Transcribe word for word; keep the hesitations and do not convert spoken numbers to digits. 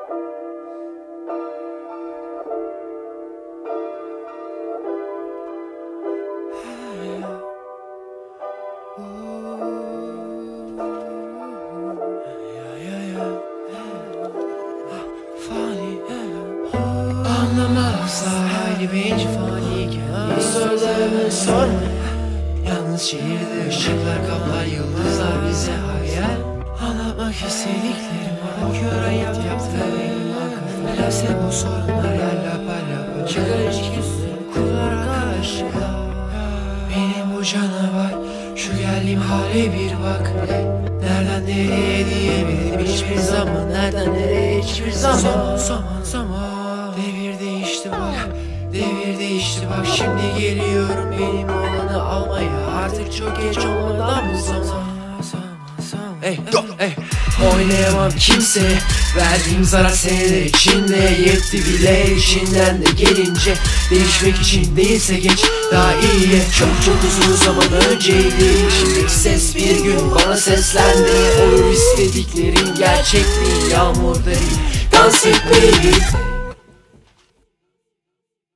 Anlamazlar hali bence faniyken sorularını sorma. Yalnız şehirde ışıklar kaplar, yıldızlar bize hayal. Anlatmak istediklerim var, kör hayat yaptığım akıl. Bu sorunlar yerle parla çıkar içkisi kullara karşı. Benim bu canavar, şu geldiğim hale bir bak. Nereden nereye diyebilirim hiçbir zaman. Nereden nereye hiçbir zaman. Zaman zaman zaman. Devir değişti bak, devir değişti bak. Şimdi geliyorum benim olanı almaya. Artık çok geç olmadan bu zaman. Hey, hey. Oynayamam kimse, verdiğim zarar seneler içinde. Yetti bile işinden de gelince. Değişmek için değilse geç, daha iyiye. Çok çok uzun zaman önceydi. Şimdiki ses bir gün bana seslendi. Olur istediklerin gerçekliği, yağmurda değil, dans etmeyi bil.